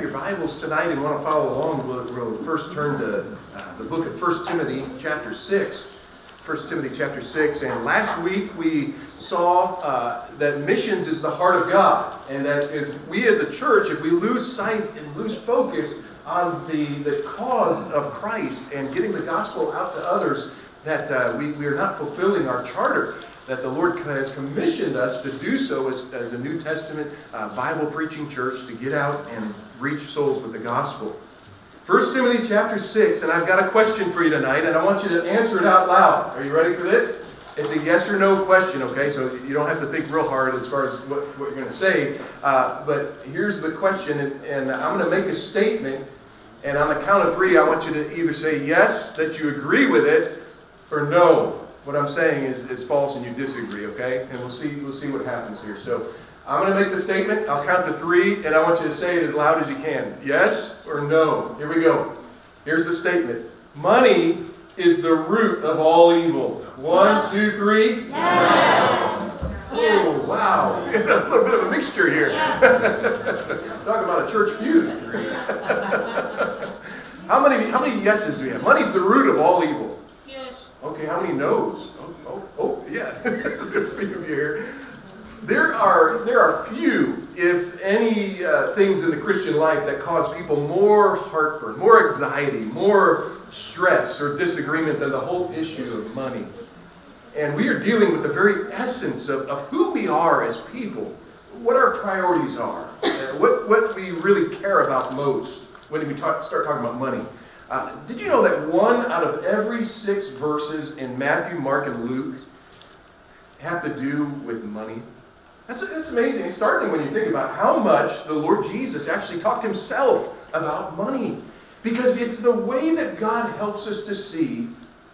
your Bibles tonight and want to follow along, we'll first turn to the book of 1 Timothy chapter 6. 1 Timothy chapter 6. And last week we saw that missions is the heart of God. And that is, we as a church, if we lose sight and lose focus on the cause of Christ and getting the gospel out to others, that we are not fulfilling our charter, that the Lord has commissioned us to do so as a New Testament Bible preaching church, to get out and reach souls with the gospel. 1 Timothy chapter 6, and I've got a question for you tonight, and I want you to answer it out loud. Are you ready for this? It's a yes or no question, okay? So you don't have to think real hard as far as what you're going to say. But here's the question, and I'm going to make a statement, and on the count of three, I want you to either say yes, that you agree with it, or no, what I'm saying is false and you disagree, okay? And we'll see what happens here. So I'm going to make the statement. I'll count to three, and I want you to say it as loud as you can. Yes or no? Here we go. Here's the statement. Money is the root of all evil. 1, 2, 3. Yes. Oh, wow. A little bit of a mixture here. Talk about a church feud. How many yeses do we have? Money's the root of all evil. Yes. Okay, how many no's? Oh, yeah. There's a few of you here. There are few, if any, things in the Christian life that cause people more heartburn, more anxiety, more stress or disagreement than the whole issue of money. And we are dealing with the very essence of who we are as people, what our priorities are, what we really care about most when we start talking about money. Did you know that 1 out of every 6 verses in Matthew, Mark, and Luke have to do with money? That's amazing, starting when you think about how much the Lord Jesus actually talked himself about money. Because it's the way that God helps us to see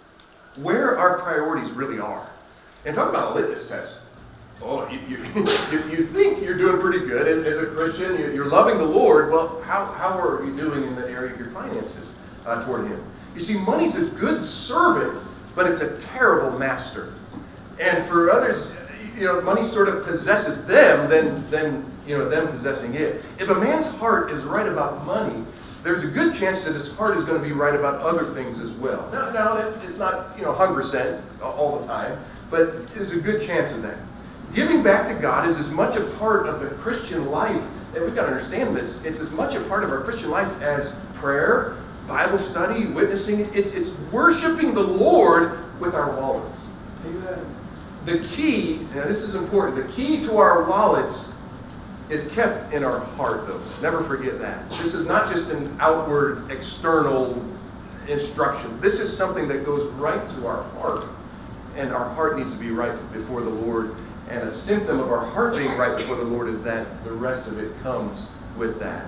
where our priorities really are. And talk about a litmus test. Oh, you think you're doing pretty good as a Christian. You're loving the Lord. Well, how are you doing in the area of your finances toward Him? You see, money's a good servant, but it's a terrible master. And for others, money sort of possesses them than them possessing it. If a man's heart is right about money, there's a good chance that his heart is going to be right about other things as well. Now it's not 100% all the time, but there's a good chance of that. Giving back to God is as much a part of the Christian life, and we've got to understand this, it's as much a part of our Christian life as prayer, Bible study, witnessing. It's worshiping the Lord with our wallets. Amen. The key, now this is important, the key to our wallets is kept in our heart, though. Never forget that. This is not just an outward, external instruction. This is something that goes right to our heart. And our heart needs to be right before the Lord. And a symptom of our heart being right before the Lord is that the rest of it comes with that.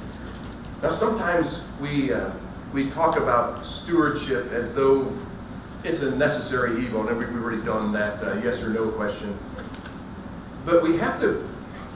Now, sometimes we talk about stewardship as though it's a necessary evil. And we've already done that yes or no question. But we have to...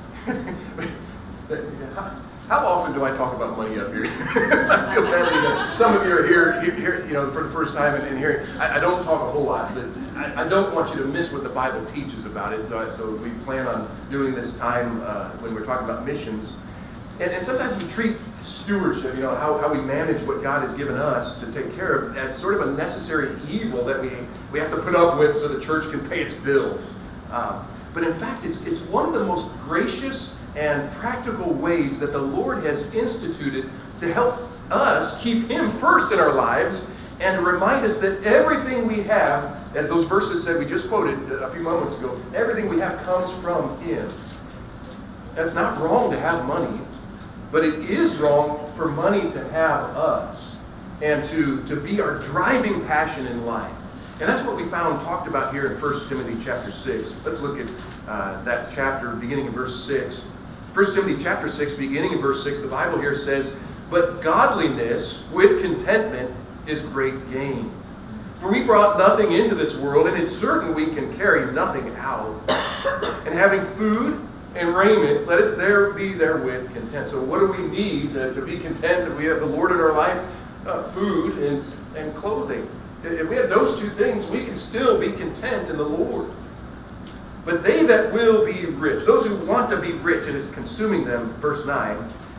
How often do I talk about money up here? I feel badly that some of you are here for the first time and hearing. I don't talk a whole lot, but I don't want you to miss what the Bible teaches about it. So we plan on doing this time when we're talking about missions. And sometimes we treat stewardship, how we manage what God has given us to take care of, as sort of a necessary evil that we have to put up with so the church can pay its bills. But in fact, it's one of the most gracious and practical ways that the Lord has instituted to help us keep Him first in our lives and to remind us that everything we have, as those verses said we just quoted a few moments ago, everything we have comes from Him. That's not wrong to have money, but it is wrong for money to have us and to be our driving passion in life. And that's what we found talked about here in 1 Timothy chapter 6. Let's look at that chapter beginning in verse 6. 1 Timothy chapter 6, beginning in verse 6, the Bible here says, "But godliness with contentment is great gain. For we brought nothing into this world, and it's certain we can carry nothing out. And having food and raiment, let us be therewith content." So what do we need to be content if we have the Lord in our life? Food and clothing. If we have those two things, we can still be content in the Lord. But they that will be rich, those who want to be rich, and it's consuming them, verse 9,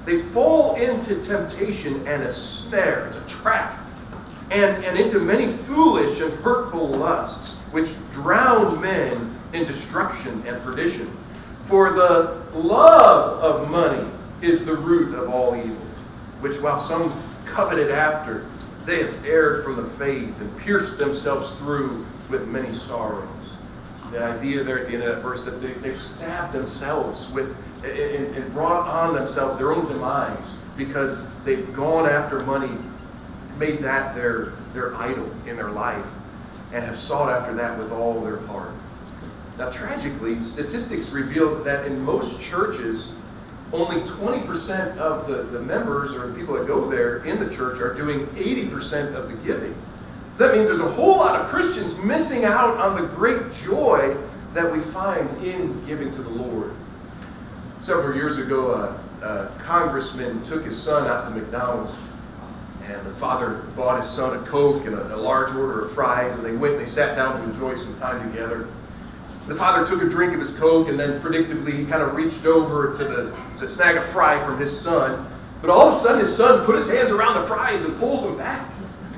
they fall into temptation and a snare. It's a trap. And into many foolish and hurtful lusts, which drown men in destruction and perdition. For the love of money is the root of all evil, which while some coveted after, they have erred from the faith and pierced themselves through with many sorrows. The idea there at the end of that verse that they've stabbed themselves with and brought on themselves their own demise because they've gone after money, made that their idol in their life, and have sought after that with all their heart. Now, tragically, statistics reveal that in most churches, only 20% of the members or the people that go there in the church are doing 80% of the giving. So that means there's a whole lot of Christians missing out on the great joy that we find in giving to the Lord. Several years ago, a congressman took his son out to McDonald's, and the father bought his son a Coke and a large order of fries, and they went and they sat down to enjoy some time together. The father took a drink of his Coke, and then predictably he kind of reached over to snag a fry from his son. But all of a sudden his son put his hands around the fries and pulled them back.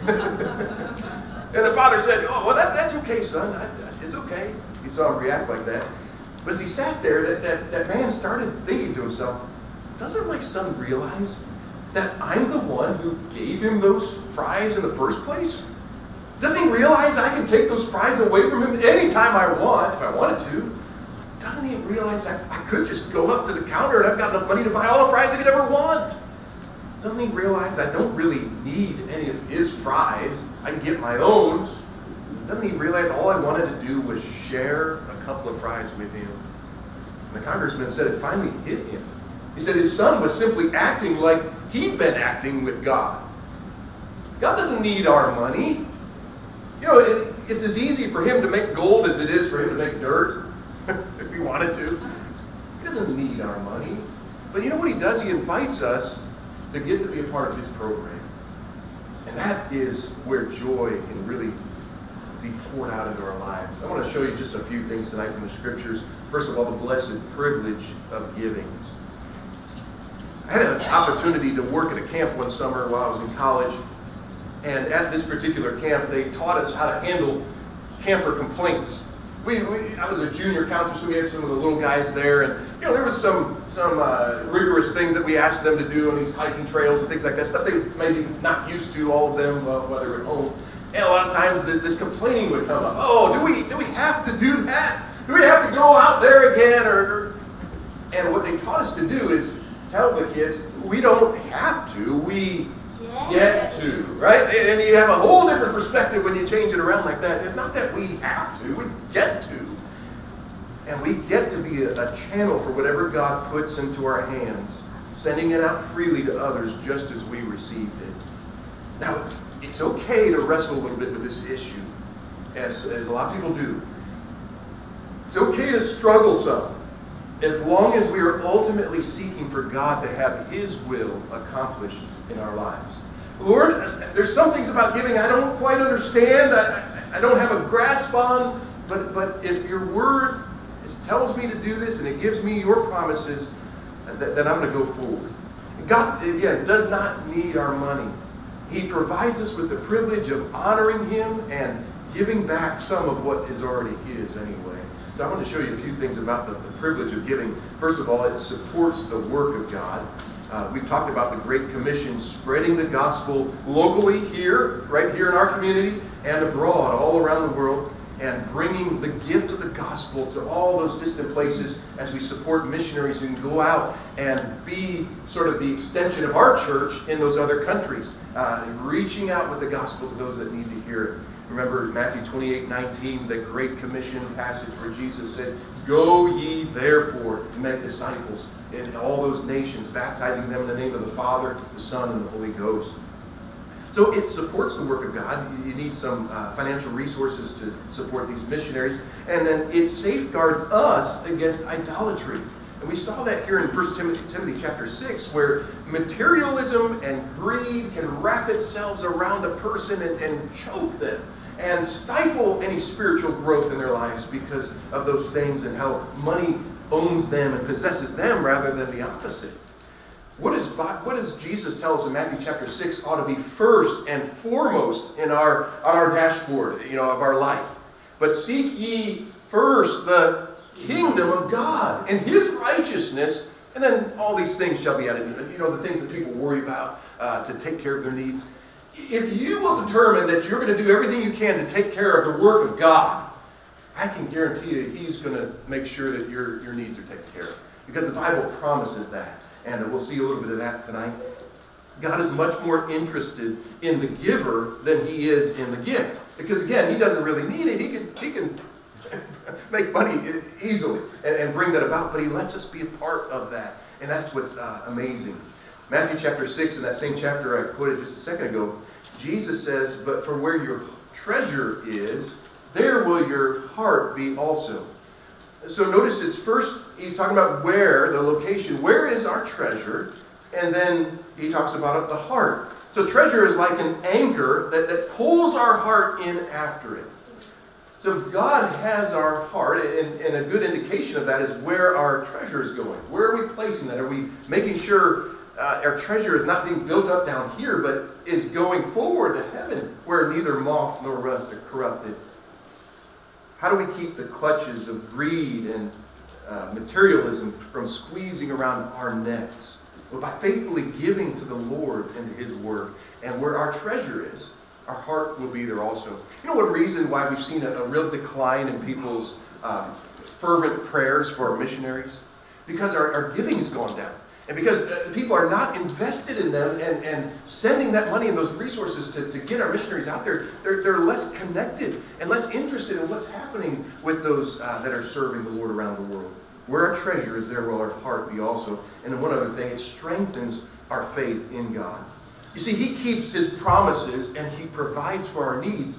And the father said, "Oh, well, that's okay, son. It's okay." He saw him react like that. But as he sat there, that man started thinking to himself, doesn't my son realize that I'm the one who gave him those fries in the first place? Doesn't he realize I can take those fries away from him anytime I want, if I wanted to? Doesn't he realize I could just go up to the counter and I've got enough money to buy all the fries I could ever want? Doesn't he realize I don't really need any of his fries? I can get my own. Doesn't he realize all I wanted to do was share a couple of fries with him? And the congressman said it finally hit him. He said his son was simply acting like he'd been acting with God. God doesn't need our money. You know, it's as easy for him to make gold as it is for him to make dirt, if he wanted to. He doesn't need our money. But you know what he does? He invites us to get to be a part of his program. And that is where joy can really be poured out into our lives. I want to show you just a few things tonight from the Scriptures. First of all, the blessed privilege of giving. I had an opportunity to work at a camp one summer while I was in college. And at this particular camp, they taught us how to handle camper complaints. I was a junior counselor, so we had some of the little guys there, and there was some rigorous things that we asked them to do on these hiking trails and things like that. Stuff they maybe not used to, all of them, while they were at home. And a lot of times this complaining would come up. Oh, do we have to do that? Do we have to go out there again? And what they taught us to do is tell the kids, we don't have to. We get to, right? And you have a whole different perspective when you change it around like that. It's not that we have to, we get to. And we get to be a channel for whatever God puts into our hands, sending it out freely to others just as we received it. Now, it's okay to wrestle a little bit with this issue, as a lot of people do. It's okay to struggle some, as long as we are ultimately seeking for God to have His will accomplished in our lives. Lord, there's some things about giving I don't quite understand, I don't have a grasp on, but if your word tells me to do this and it gives me your promises, then I'm going to go forward. God, again, does not need our money. He provides us with the privilege of honoring Him and giving back some of what is already His anyway. So I want to show you a few things about the privilege of giving. First of all, it supports the work of God. We've talked about the Great Commission, spreading the gospel locally here, right here in our community, and abroad, all around the world, and bringing the gift of the gospel to all those distant places as we support missionaries who can go out and be sort of the extension of our church in those other countries, reaching out with the gospel to those that need to hear it. Remember Matthew 28:19, the Great Commission passage where Jesus said, "Go ye therefore and make disciples in all those nations, baptizing them in the name of the Father, the Son, and the Holy Ghost." So it supports the work of God. You need some financial resources to support these missionaries. And then it safeguards us against idolatry. And we saw that here in 1 Timothy chapter 6, where materialism and greed can wrap itself around a person and choke them and stifle any spiritual growth in their lives because of those things and how money owns them and possesses them rather than the opposite. What does Jesus tell us in Matthew chapter 6 ought to be first and foremost on our dashboard, of our life? But seek ye first the kingdom of God and His righteousness, and then all these things shall be added. The things that people worry about to take care of their needs. If you will determine that you're going to do everything you can to take care of the work of God, I can guarantee you He's going to make sure that your needs are taken care of. Because the Bible promises that. And we'll see a little bit of that tonight. God is much more interested in the giver than He is in the gift. Because again, He doesn't really need it. He can make money easily and bring that about. But He lets us be a part of that. And that's what's amazing. Matthew chapter 6, in that same chapter I quoted just a second ago, Jesus says, "But for where your treasure is, there will your heart be also." So notice it's first, He's talking about where, the location, where is our treasure? And then He talks about the heart. So treasure is like an anchor that pulls our heart in after it. So God has our heart, and a good indication of that is where our treasure is going. Where are we placing that? Are we making sure our treasure is not being built up down here, but is going forward to heaven, where neither moth nor rust are corrupted? How do we keep the clutches of greed and materialism from squeezing around our necks? Well, by faithfully giving to the Lord and to His Word. And where our treasure is, our heart will be there also. You know one reason why we've seen a real decline in people's fervent prayers for our missionaries? Because our giving has gone down. And because people are not invested in them and sending that money and those resources to get our missionaries out there, they're less connected and less interested in what's happening with those that are serving the Lord around the world. Where our treasure is, there will our heart be also. And one other thing, it strengthens our faith in God. You see, He keeps His promises and He provides for our needs.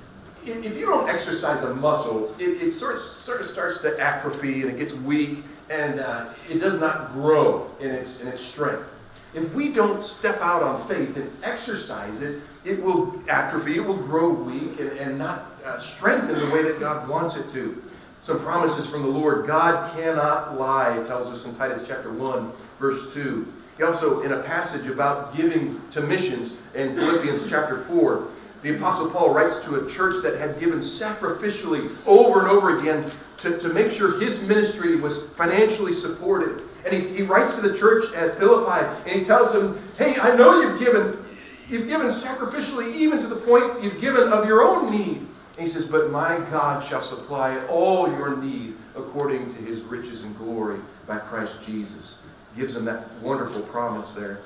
If you don't exercise a muscle, it sort of starts to atrophy and it gets weak. And it does not grow in its strength. If we don't step out on faith and exercise it, it will atrophy, it will grow weak and not strengthen the way that God wants it to. Some promises from the Lord. God cannot lie, it tells us in Titus chapter 1, verse 2. He also, in a passage about giving to missions in Philippians chapter 4, the Apostle Paul writes to a church that had given sacrificially over and over again to make sure his ministry was financially supported. And he writes to the church at Philippi, and he tells them, hey, I know you've given sacrificially even to the point you've given of your own need. And he says, but my God shall supply all your need according to His riches and glory by Christ Jesus. Gives them that wonderful promise there.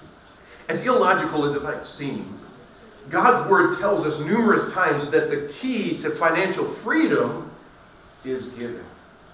As illogical as it might seem, God's Word tells us numerous times that the key to financial freedom is giving.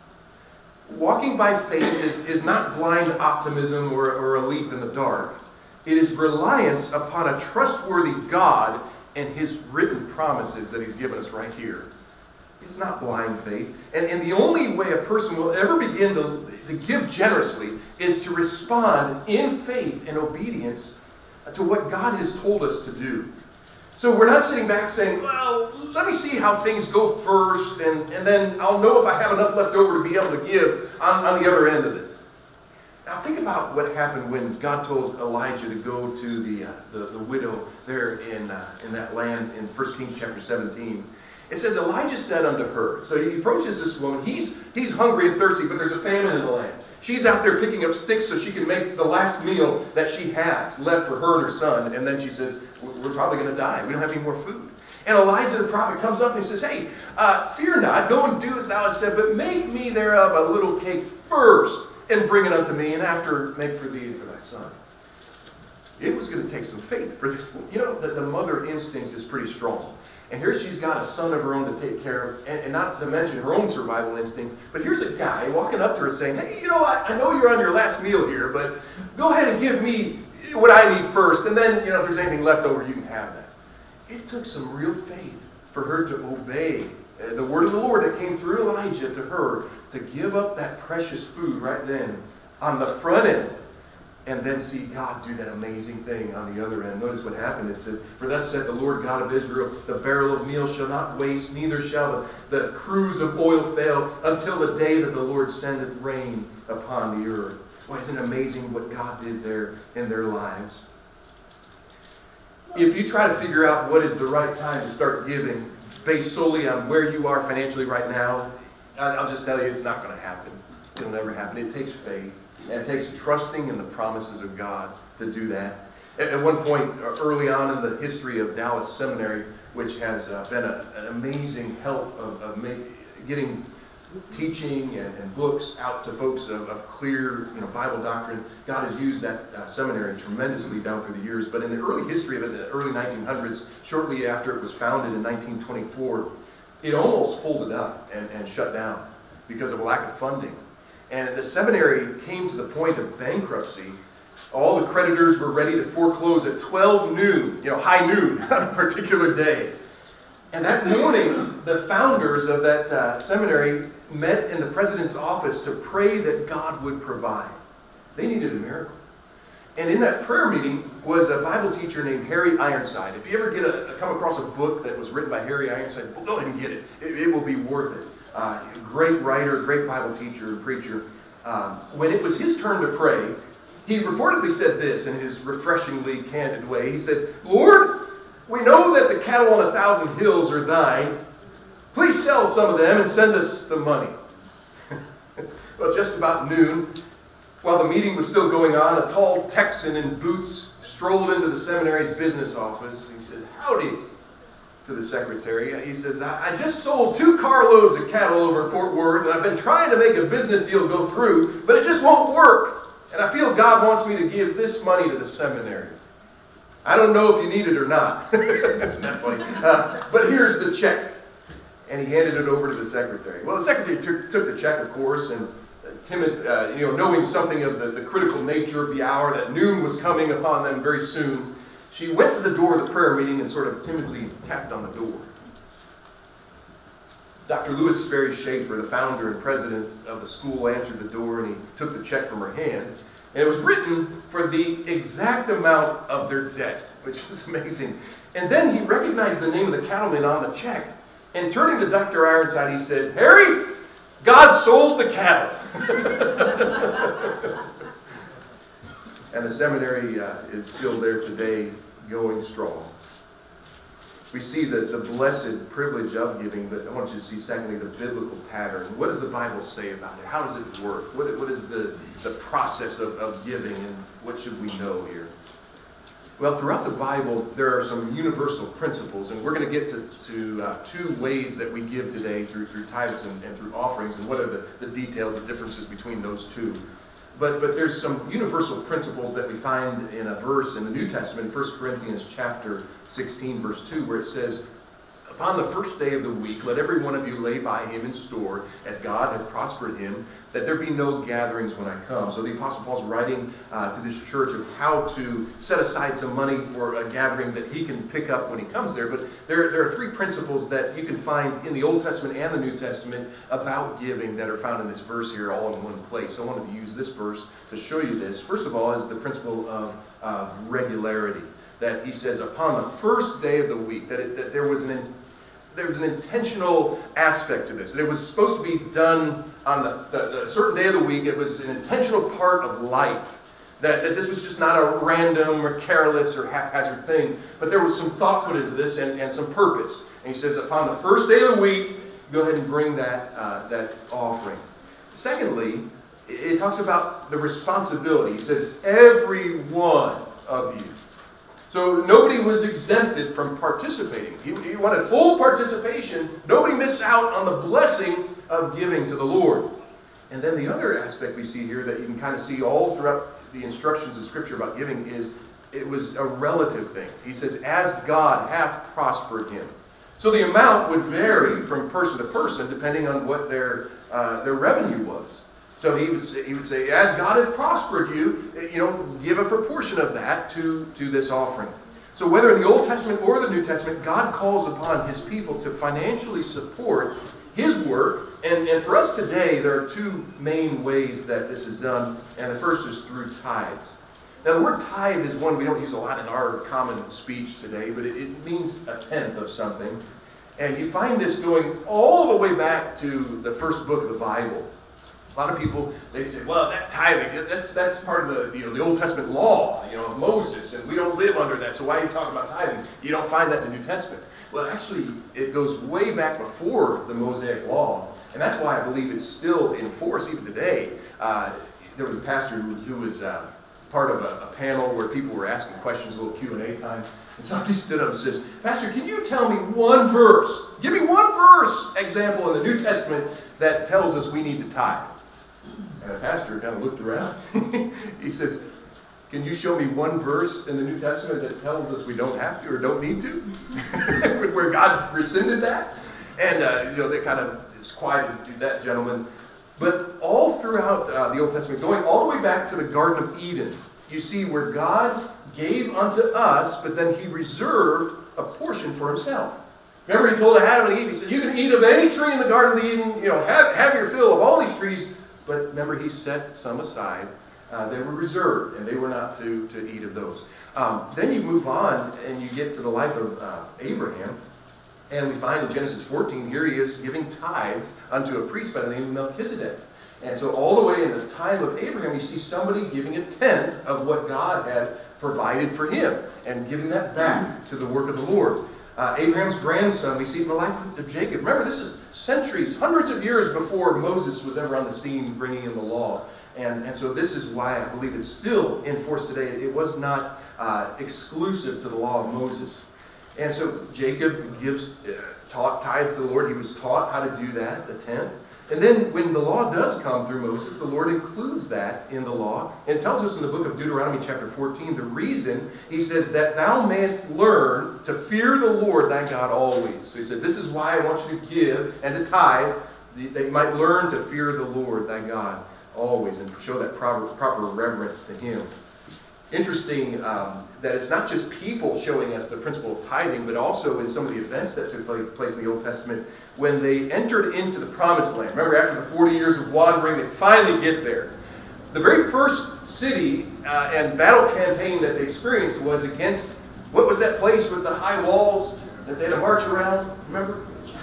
Walking by faith is not blind optimism or a leap in the dark. It is reliance upon a trustworthy God and His written promises that He's given us right here. It's not blind faith. And the only way a person will ever begin to give generously is to respond in faith and obedience to what God has told us to do. So we're not sitting back saying, well, let me see how things go first, and then I'll know if I have enough left over to be able to give on the other end of this. Now think about what happened when God told Elijah to go to the widow there in that land in 1 Kings chapter 17. It says, Elijah said unto her, so he approaches this woman, he's hungry and thirsty, but there's a famine in the land. She's out there picking up sticks so she can make the last meal that she has left for her and her son. And then she says, we're probably going to die. We don't have any more food. And Elijah the prophet comes up and he says, hey, fear not, go and do as thou hast said, but make me thereof a little cake first, and bring it unto me, and after make for thee and for thy son. It was going to take some faith for this woman. You know, the mother instinct is pretty strong. And here she's got a son of her own to take care of, and not to mention her own survival instinct. But here's a guy walking up to her saying, hey, you know what? I know you're on your last meal here, but go ahead and give me what I need first. And then, if there's anything left over, you can have that. It took some real faith for her to obey the word of the Lord that came through Elijah to her to give up that precious food right then on the front end. And then see God do that amazing thing on the other end. Notice what happened. It says, for thus said the Lord God of Israel, the barrel of meal shall not waste, neither shall the cruse of oil fail, until the day that the Lord sendeth rain upon the earth. Boy, isn't it amazing what God did there in their lives? If you try to figure out what is the right time to start giving based solely on where you are financially right now, I'll just tell you it's not going to happen. It'll never happen. It takes faith, and it takes trusting in the promises of God to do that. At one point early on in the history of Dallas Seminary, which has been an amazing help of getting teaching and books out to folks of clear Bible doctrine, God has used that seminary tremendously down through the years. But in the early history of it, the early 1900s, shortly after it was founded in 1924, it almost folded up and shut down because of a lack of funding. And the seminary came to the point of bankruptcy. All the creditors were ready to foreclose at 12 noon, high noon on a particular day. And that morning, the founders of that seminary met in the president's office to pray that God would provide. They needed a miracle. And in that prayer meeting was a Bible teacher named Harry Ironside. If you ever come across a book that was written by Harry Ironside, well, go ahead and get it. It will be worth it. Great writer, great Bible teacher and preacher. When it was his turn to pray, he reportedly said this in his refreshingly candid way. He said, "Lord, we know that the cattle on 1,000 hills are thine. Please sell some of them and send us the money." Well, just about noon, while the meeting was still going on, a tall Texan in boots strolled into the seminary's business office. He said, "Howdy," to the secretary. He says, I just sold 2 carloads of cattle over in Fort Worth, and I've been trying to make a business deal go through, but it just won't work. And I feel God wants me to give this money to the seminary. I don't know if you need it or not." Isn't that funny? But here's the check. And he handed it over to the secretary. Well, the secretary took the check, of course, and timid, knowing something of the critical nature of the hour, that noon was coming upon them very soon, she went to the door of the prayer meeting and sort of timidly tapped on the door. Dr. Louis Sperry Schaefer, the founder and president of the school, answered the door, and he took the check from her hand. And it was written for the exact amount of their debt, which is amazing. And then he recognized the name of the cattleman on the check. And turning to Dr. Ironside, he said, "Harry, God sold the cattle." And the seminary is still there today, going strong. We see the blessed privilege of giving, but I want you to see, secondly, the biblical pattern. What does the Bible say about it? How does it work? What is the process of giving, and what should we know here? Well, throughout the Bible, there are some universal principles, and we're going to get to 2 ways that we give today through tithes and through offerings, and what are the details and differences between those 2. But there's some universal principles that we find in a verse in the New Testament, 1 Corinthians chapter 16, verse 2, where it says, "Upon the first day of the week, let every one of you lay by him in store, as God hath prospered him, that there be no gatherings when I come." So the Apostle Paul's writing to this church of how to set aside some money for a gathering that he can pick up when he comes there. But there are 3 principles that you can find in the Old Testament and the New Testament about giving that are found in this verse here all in one place. So I wanted to use this verse to show you this. First of all is the principle of regularity. That he says upon the first day of the week, that there was an intentional aspect to this. That it was supposed to be done on the certain day of the week. It was an intentional part of life. That this was just not a random or careless or haphazard thing, but there was some thought put into this and some purpose. And he says, upon the first day of the week, go ahead and bring that offering. Secondly, it talks about the responsibility. He says, every one of you. So nobody was exempted from participating. He wanted full participation. Nobody missed out on the blessing of giving to the Lord. And then the other aspect we see here that you can kind of see all throughout the instructions of Scripture about giving is it was a relative thing. He says, as God hath prospered him. So the amount would vary from person to person depending on what their revenue was. So he would say, as God hath prospered you, give a proportion of that to this offering. So whether in the Old Testament or the New Testament, God calls upon his people to financially support his work. And for us today, there are 2 main ways that this is done. And the first is through tithes. Now the word tithe is one we don't use a lot in our common speech today, but it means a tenth of something. And you find this going all the way back to the first book of the Bible. A lot of people, they say, well, that tithing, that's part of the Old Testament law, of Moses, and we don't live under that, so why are you talking about tithing? You don't find that in the New Testament. Well, actually, it goes way back before the Mosaic law, and that's why I believe it's still in force even today. There was a pastor who was part of a panel where people were asking questions, a little Q&A time, and somebody stood up and says, Pastor, can you tell me one verse? Give me one verse example in the New Testament that tells us we need to tithe. And the pastor kind of looked around. He says, can you show me one verse in the New Testament that tells us we don't have to or don't need to? Where God rescinded that? And, they kind of is quiet to do that, gentlemen. But all throughout the Old Testament, going all the way back to the Garden of Eden, you see where God gave unto us, but then he reserved a portion for himself. Remember, he told Adam and Eve, he said, you can eat of any tree in the Garden of Eden, have your fill of all these trees. But remember, he set some aside. They were reserved, and they were not to eat of those. Then you move on, and you get to the life of Abraham. And we find in Genesis 14, here he is giving tithes unto a priest by the name of Melchizedek. And so all the way in the time of Abraham, you see somebody giving a tenth of what God had provided for him and giving that back to the work of the Lord. Abraham's grandson, we see in the life of Jacob. Remember, this is centuries, hundreds of years before Moses was ever on the scene bringing in the law. And so this is why I believe it's still in force today. It was not exclusive to the law of Moses. And so Jacob taught tithes to the Lord. He was taught how to do that, the tenth. And then when the law does come through Moses, the Lord includes that in the law. And it tells us in the book of Deuteronomy chapter 14, the reason, he says, that thou mayest learn to fear the Lord thy God always. So he said, this is why I want you to give and to tithe, that you might learn to fear the Lord thy God always and show that proper reverence to him. Interesting that it's not just people showing us the principle of tithing, but also in some of the events that took place in the Old Testament when they entered into the Promised Land. Remember, after the 40 years of wandering, they finally get there. The very first city and battle campaign that they experienced was against, what was that place with the high walls that they had to march around? Remember?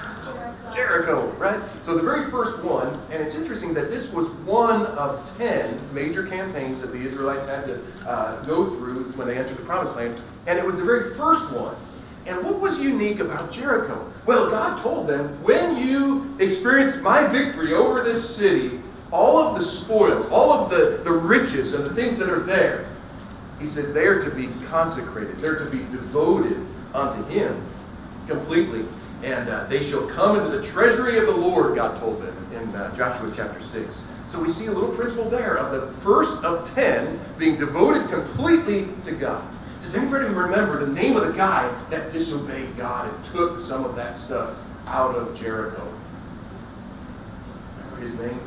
Jericho, right? So the very first one, and it's interesting that this was one of 10 major campaigns that the Israelites had to go through when they entered the Promised Land, and it was the very first one. And what was unique about Jericho? Well, God told them, when you experience my victory over this city, all of the spoils, all of the riches and the things that are there, he says they are to be consecrated. They're to be devoted unto him completely. And they shall come into the treasury of the Lord, God told them in Joshua chapter 6. So we see a little principle there of the first of 10 being devoted completely to God. Does anybody remember the name of the guy that disobeyed God and took some of that stuff out of Jericho? Remember his name?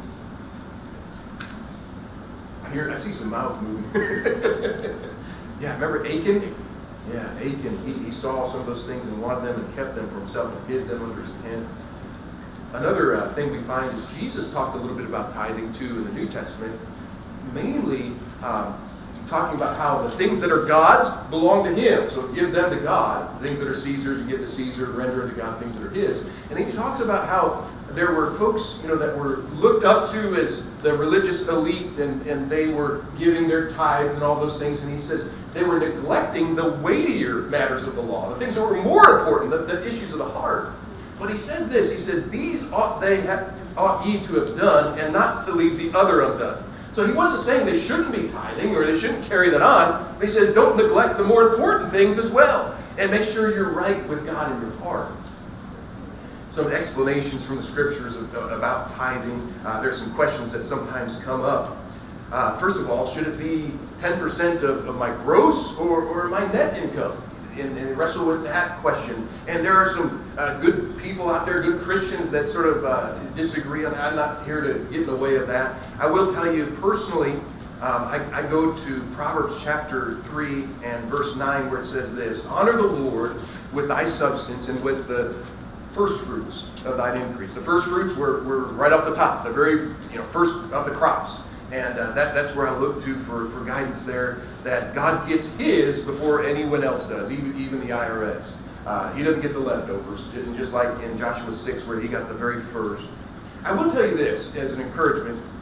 I see some mouths moving. Yeah, remember Achan? Yeah, Achan, he saw some of those things and wanted them and kept them for himself and hid them under his tent. Another thing we find is Jesus talked a little bit about tithing too in the New Testament, mainly talking about how the things that are God's belong to him, so give them to God. The things that are Caesar's, you give to Caesar, render unto God things that are his. And he talks about how there were folks, that were looked up to as the religious elite, and they were giving their tithes and all those things. And he says they were neglecting the weightier matters of the law, the things that were more important, the issues of the heart. But he says this, he said, these ought ye to have done, and not to leave the other undone. So he wasn't saying they shouldn't be tithing or they shouldn't carry that on. But he says don't neglect the more important things as well. And make sure you're right with God in your heart. Some explanations from the scriptures about tithing. There's some questions that sometimes come up. First of all, should it be 10% of my gross or my net income? And wrestle with that question. And there are some good people out there, good Christians that sort of disagree on that. I'm not here to get in the way of that. I will tell you personally, I go to Proverbs chapter 3 and verse 9 where it says this, honor the Lord with thy substance and with the first fruits of thine increase. The first fruits were right off the top, the very first of the crops. And that's where I look to for guidance there, that God gets his before anyone else does, even the IRS. He doesn't get the leftovers, just like in Joshua 6 where he got the very first. I will tell you this as an encouragement.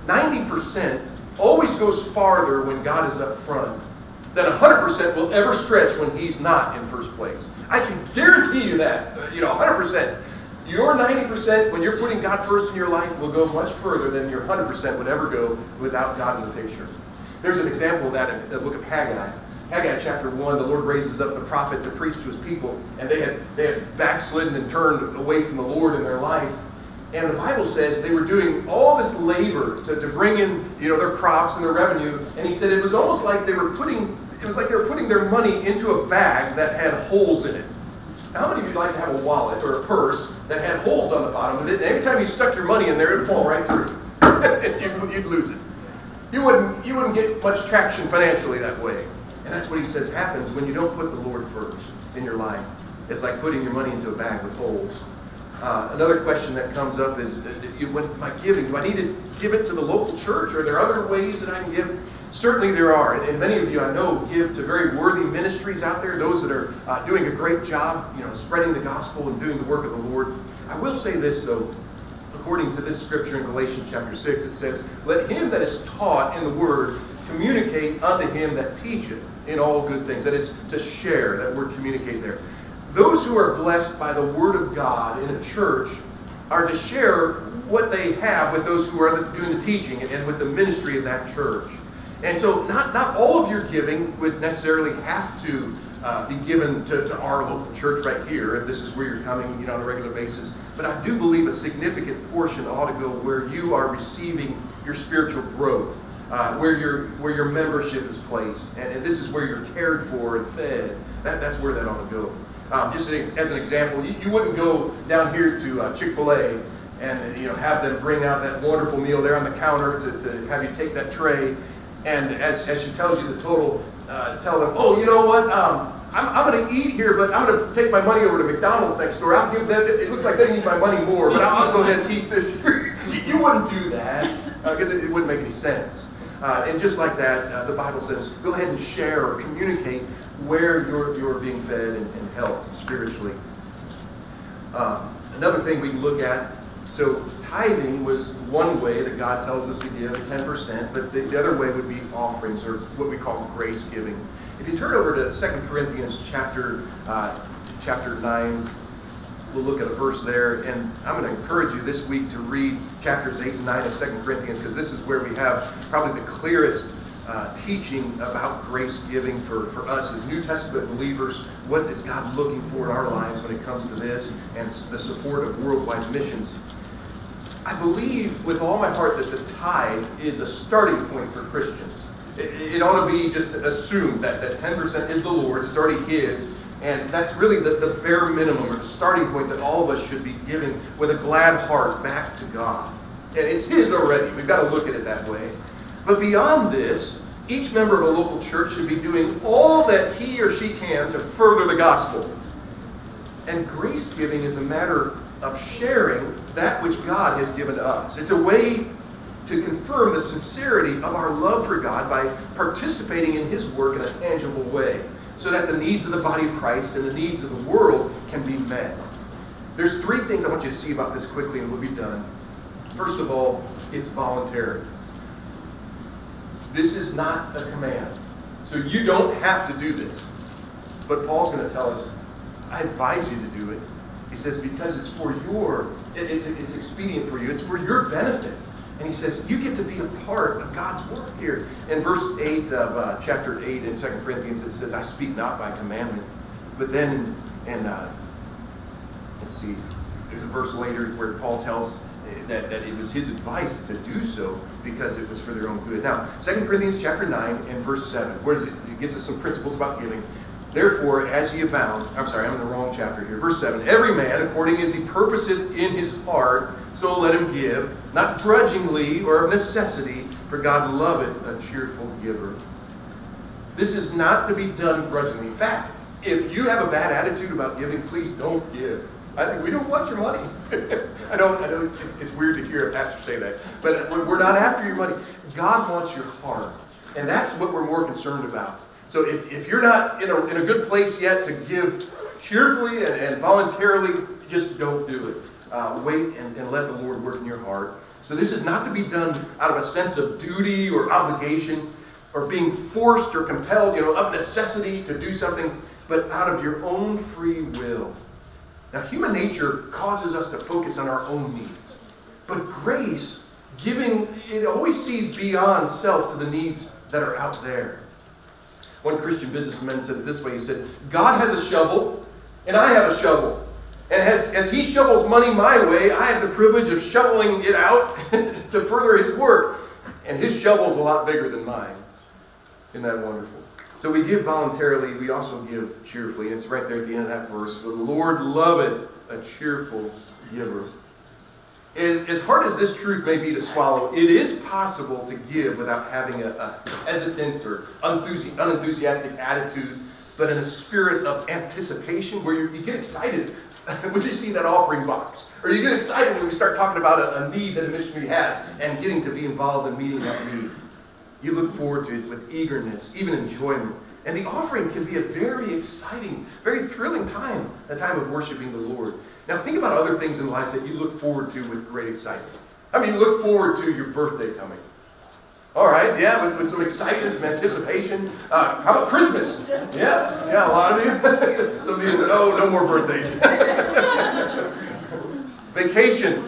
90% always goes farther when God is up front than 100% will ever stretch when He's not in first place. I can guarantee you that. 100%. Your 90%, when you're putting God first in your life, will go much further than your 100% would ever go without God in the picture. There's an example of that in the book of Haggai. Haggai chapter 1, the Lord raises up the prophet to preach to His people, and they had backslidden and turned away from the Lord in their life. And the Bible says they were doing all this labor to bring in their crops and their revenue. And He said it was almost like they were putting their money into a bag that had holes in it. Now, how many of you would like to have a wallet or a purse that had holes on the bottom of it? And every time you stuck your money in there, it would fall right through. You'd lose it. You wouldn't get much traction financially that way. And that's what He says happens when you don't put the Lord first in your life. It's like putting your money into a bag with holes. Another question that comes up is, when my giving, do I need to give it to the local church? Are there other ways that I can give? Certainly there are. And many of you, I know, give to very worthy ministries out there, those that are doing a great job, spreading the gospel and doing the work of the Lord. I will say this, though. According to this scripture in Galatians chapter 6, it says, "Let him that is taught in the word communicate unto him that teacheth in all good things." That is to share, that word communicate there. Those who are blessed by the Word of God in a church are to share what they have with those who are doing the teaching and with the ministry of that church. And so not all of your giving would necessarily have to be given to our local church right here, if this is where you're coming on a regular basis. But I do believe a significant portion ought to go where you are receiving your spiritual growth, where your membership is placed. And this is where you're cared for and fed. That's where that ought to go. Just as an example, you wouldn't go down here to Chick-fil-A and have them bring out that wonderful meal there on the counter to have you take that tray, and as she tells you the total, tell them, "Oh, you know what? I'm going to eat here, but I'm going to take my money over to McDonald's next door. I'll give them. It looks like they need my money more, but I'll go ahead and eat this here." You wouldn't do that because it wouldn't make any sense. And just like that, the Bible says, go ahead and share or communicate where you're being fed and helped spiritually. Another thing we can look at, so tithing was one way that God tells us to give 10%, but the other way would be offerings, or what we call grace giving. If you turn over to 2 Corinthians chapter 9, we'll look at a verse there, and I'm going to encourage you this week to read chapters 8 and 9 of 2 Corinthians, because this is where we have probably the clearest teaching about grace giving for us as New Testament believers. What is God looking for in our lives when it comes to this, and the support of worldwide missions? I believe with all my heart that the tithe is a starting point for Christians. It ought to be just assumed that 10% is the Lord's, it's already His, and that's really the bare minimum, or the starting point that all of us should be giving with a glad heart back to God. And it's His already. We've got to look at it that way. But beyond this, each member of a local church should be doing all that he or she can to further the gospel. And grace giving is a matter of sharing that which God has given to us. It's a way to confirm the sincerity of our love for God by participating in His work in a tangible way, so that the needs of the body of Christ and the needs of the world can be met. There's three things I want you to see about this quickly, and we'll be done. First of all, it's voluntary. This is not a command. So you don't have to do this. But Paul's going to tell us, I advise you to do it. He says, because it's for it's expedient for you. It's for your benefit. And he says, you get to be a part of God's work here. In verse 8 of chapter 8 in 2 Corinthians, it says, I speak not by commandment. But then, let's see, there's a verse later where Paul tells that it was his advice to do so because it was for their own good. Now, 2 Corinthians chapter 9 and verse 7, where it gives us some principles about giving. Therefore, as ye abound, I'm in the wrong chapter here. Verse 7, every man according as he purposeth in his heart, so let him give, not grudgingly or of necessity, for God loveth a cheerful giver. This is not to be done grudgingly. In fact, if you have a bad attitude about giving, please don't give. I think we don't want your money. I know it's weird to hear a pastor say that, but we're not after your money. God wants your heart, and that's what we're more concerned about. So if you're not in a good place yet to give cheerfully and voluntarily, just don't do it. Wait and let the Lord work in your heart. So this is not to be done out of a sense of duty or obligation or being forced or compelled, of necessity to do something, but out of your own free will. Now, human nature causes us to focus on our own needs. But grace, giving, it always sees beyond self to the needs that are out there. One Christian businessman said it this way. He said, God has a shovel, and I have a shovel. And as he shovels money my way, I have the privilege of shoveling it out to further his work. And his shovel's a lot bigger than mine. Isn't that wonderful? So we give voluntarily, we also give cheerfully. And it's right there at the end of that verse. The Lord loveth a cheerful giver. As hard as this truth may be to swallow, it is possible to give without having a hesitant or unenthusiastic attitude, but in a spirit of anticipation where you get excited when you see that offering box. Or you get excited when we start talking about a need that a missionary has and getting to be involved in meeting that need. You look forward to it with eagerness, even enjoyment. And the offering can be a very exciting, very thrilling time, a time of worshiping the Lord. Now think about other things in life that you look forward to with great excitement. I mean, you look forward to your birthday coming. All right, yeah, with some excitement, some anticipation. How about Christmas? Yeah, a lot of you. Some of you said, oh, no more birthdays. Vacation.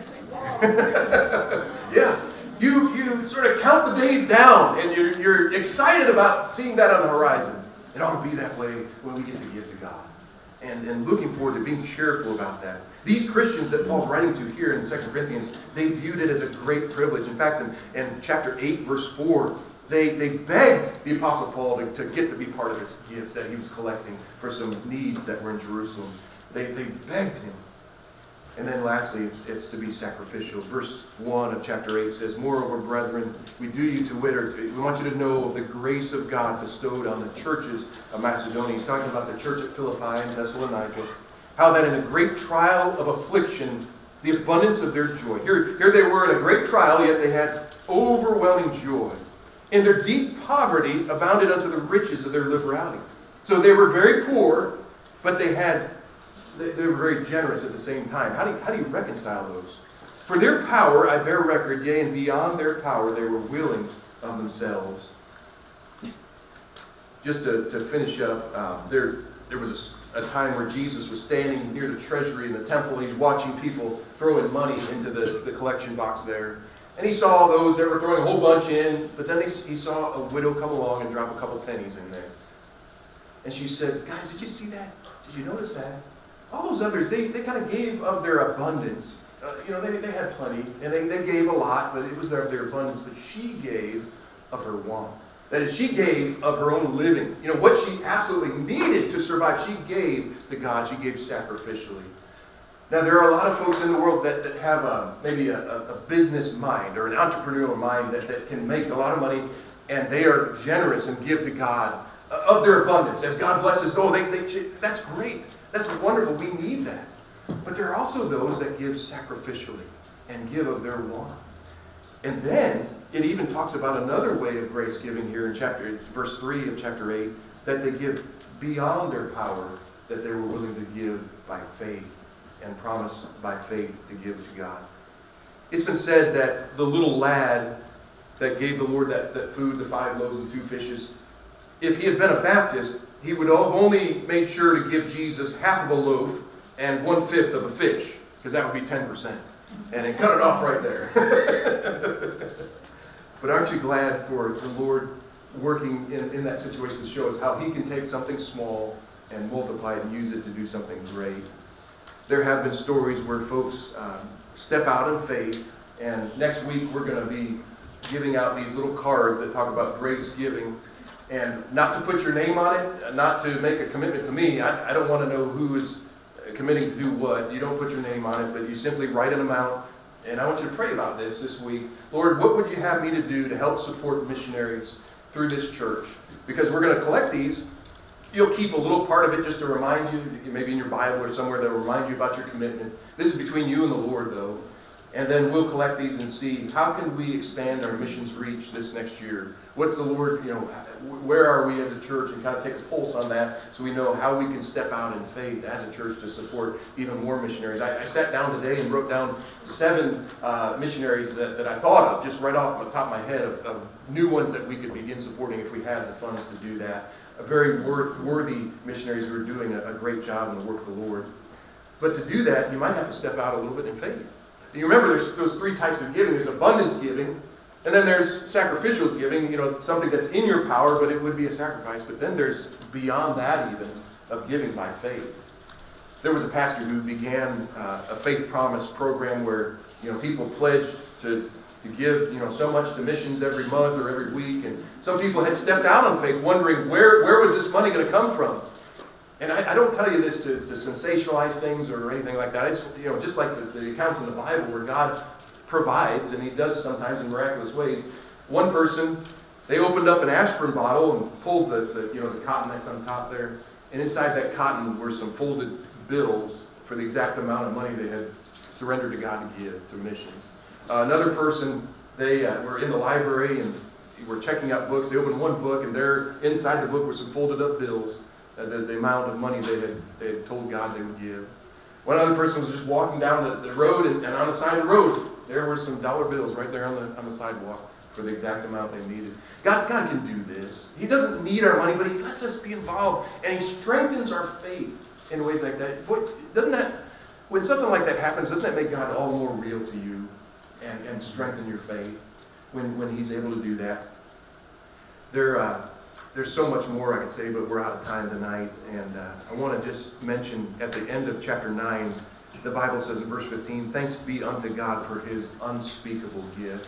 Yeah, you sort of count the days down, and you're excited about seeing that on the horizon. It ought to be that way when we get to give to God. And looking forward to being cheerful about that. These Christians that Paul's writing to here in 2 Corinthians, they viewed it as a great privilege. In fact, in chapter 8, verse 4, they begged the Apostle Paul to get to be part of this gift that he was collecting for some needs that were in Jerusalem. They begged him. And then lastly, it's to be sacrificial. Verse 1 of chapter 8 says, Moreover, brethren, we do you to wit, or we want you to know the grace of God bestowed on the churches of Macedonia. He's talking about the church at Philippi and Thessalonica. How that in a great trial of affliction, the abundance of their joy. Here they were in a great trial, yet they had overwhelming joy. In their deep poverty abounded unto the riches of their liberality. So they were very poor, but they were very generous at the same time. How do you reconcile those? For their power I bear record, yea, and beyond their power they were willing of themselves. Just to finish up, there was a time where Jesus was standing near the treasury in the temple, and he's watching people throw in money into the collection box there. And he saw those that were throwing a whole bunch in, but then he saw a widow come along and drop a couple pennies in there. And she said, guys, did you see that? Did you notice that? All those others, they kind of gave of their abundance. They had plenty, and they gave a lot, but it was of their abundance. But she gave of her want. That is, she gave of her own living. What she absolutely needed to survive, she gave to God. She gave sacrificially. Now, there are a lot of folks in the world that have maybe a business mind or an entrepreneurial mind that can make a lot of money, and they are generous and give to God of their abundance. As God blesses, that's great. That's wonderful. We need that. But there are also those that give sacrificially and give of their want. And then it even talks about another way of grace giving here in verse 3 of chapter 8, that they give beyond their power, that they were willing to give by faith and promise by faith to give to God. It's been said that the little lad that gave the Lord that food, the 5 loaves and 2 fishes, if he had been a Baptist, he would have only made sure to give Jesus half of a loaf and 1/5 of a fish, because that would be 10%. And he cut it off right there. But aren't you glad for the Lord working in that situation to show us how he can take something small and multiply it and use it to do something great? There have been stories where folks step out in faith, and next week we're going to be giving out these little cards that talk about grace giving. And not to put your name on it, not to make a commitment to me. I don't want to know who is committing to do what. You don't put your name on it, but you simply write an amount. And I want you to pray about this week. Lord, what would you have me to do to help support missionaries through this church? Because we're going to collect these. You'll keep a little part of it just to remind you, maybe in your Bible or somewhere that will remind you about your commitment. This is between you and the Lord, though. And then we'll collect these and see how can we expand our missions reach this next year. What's the Lord, where are we as a church, and kind of take a pulse on that so we know how we can step out in faith as a church to support even more missionaries. I sat down today and wrote down 7 missionaries that I thought of just right off the top of my head of new ones that we could begin supporting if we had the funds to do that. Very worthy missionaries who are doing a great job in the work of the Lord. But to do that, you might have to step out a little bit in faith. You remember there's those 3 types of giving. There's abundance giving, and then there's sacrificial giving, something that's in your power, but it would be a sacrifice. But then there's beyond that even of giving by faith. There was a pastor who began a faith promise program where people pledged to give so much to missions every month or every week, and some people had stepped out on faith, wondering where was this money going to come from. And I don't tell you this to sensationalize things or anything like that. It's just like the accounts in the Bible where God provides, and He does sometimes in miraculous ways. One person, they opened up an aspirin bottle and pulled the cotton that's on top there, and inside that cotton were some folded bills for the exact amount of money they had surrendered to God to give to missions. Another person, they were in the library and were checking out books. They opened one book, and there inside the book were some folded up bills. The amount of money they had told God they would give. One other person was just walking down the road, and on the side of the road, there were some dollar bills right there on the sidewalk for the exact amount they needed. God can do this. He doesn't need our money, but He lets us be involved, and He strengthens our faith in ways like that. Boy, when something like that happens, doesn't that make God all the more real to you and strengthen your faith when He's able to do that? There's so much more I could say, but we're out of time tonight. And I want to just mention at the end of chapter 9, the Bible says in verse 15, "Thanks be unto God for His unspeakable gift."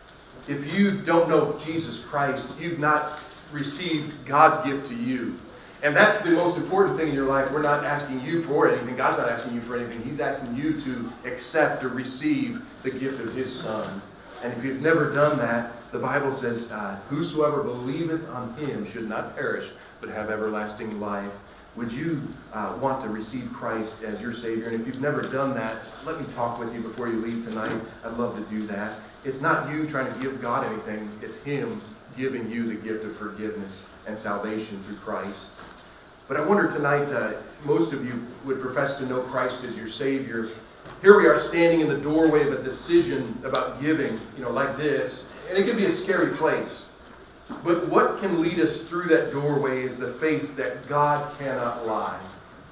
If you don't know Jesus Christ, you've not received God's gift to you. And that's the most important thing in your life. We're not asking you for anything. God's not asking you for anything. He's asking you to accept or receive the gift of His Son. And if you've never done that, the Bible says, "Whosoever believeth on Him should not perish, but have everlasting life." Would you want to receive Christ as your Savior? And if you've never done that, let me talk with you before you leave tonight. I'd love to do that. It's not you trying to give God anything. It's Him giving you the gift of forgiveness and salvation through Christ. But I wonder tonight, most of you would profess to know Christ as your Savior. Here we are standing in the doorway of a decision about giving, like this. And it can be a scary place. But what can lead us through that doorway is the faith that God cannot lie.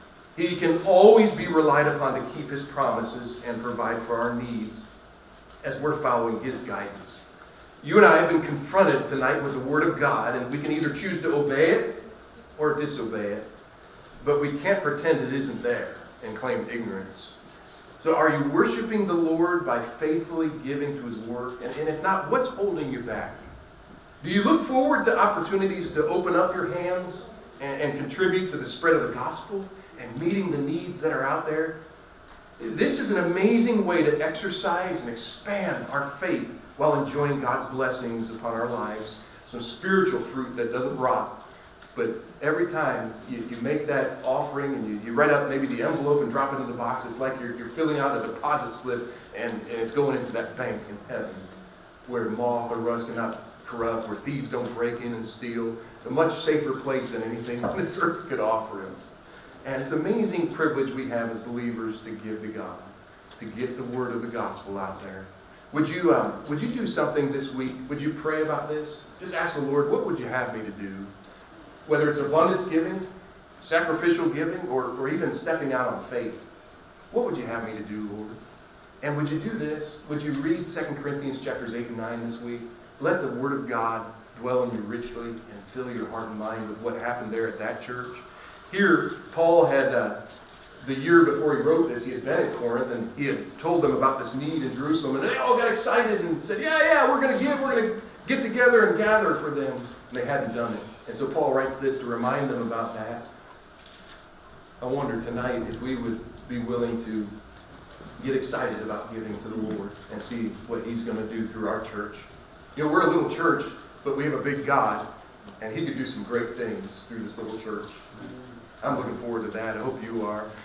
He can always be relied upon to keep His promises and provide for our needs as we're following His guidance. You and I have been confronted tonight with the Word of God, and we can either choose to obey it or disobey it. But we can't pretend it isn't there and claim ignorance. So are you worshiping the Lord by faithfully giving to His work? And if not, what's holding you back? Do you look forward to opportunities to open up your hands and contribute to the spread of the gospel and meeting the needs that are out there? This is an amazing way to exercise and expand our faith while enjoying God's blessings upon our lives. Some spiritual fruit that doesn't rot. But every time you make that offering and you write up maybe the envelope and drop it in the box, it's like you're filling out a deposit slip and it's going into that bank in heaven where moth or rust cannot corrupt, where thieves don't break in and steal. A much safer place than anything on this earth could offer us. And it's an amazing privilege we have as believers to give to God, to get the word of the gospel out there. Would you do something this week? Would you pray about this? Just ask the Lord, what would you have me to do? Whether it's abundance giving, sacrificial giving, or even stepping out on faith. What would you have me to do, Lord? And would you do this? Would you read 2 Corinthians chapters 8 and 9 this week? Let the Word of God dwell in you richly and fill your heart and mind with what happened there at that church. Here, Paul had, the year before he wrote this, he had been at Corinth and he had told them about this need in Jerusalem. And they all got excited and said, yeah, we're going to give, we're going to get together and gather for them. And they hadn't done it. And so Paul writes this to remind them about that. I wonder tonight if we would be willing to get excited about giving to the Lord and see what He's going to do through our church. We're a little church, but we have a big God, and He could do some great things through this little church. I'm looking forward to that. I hope you are.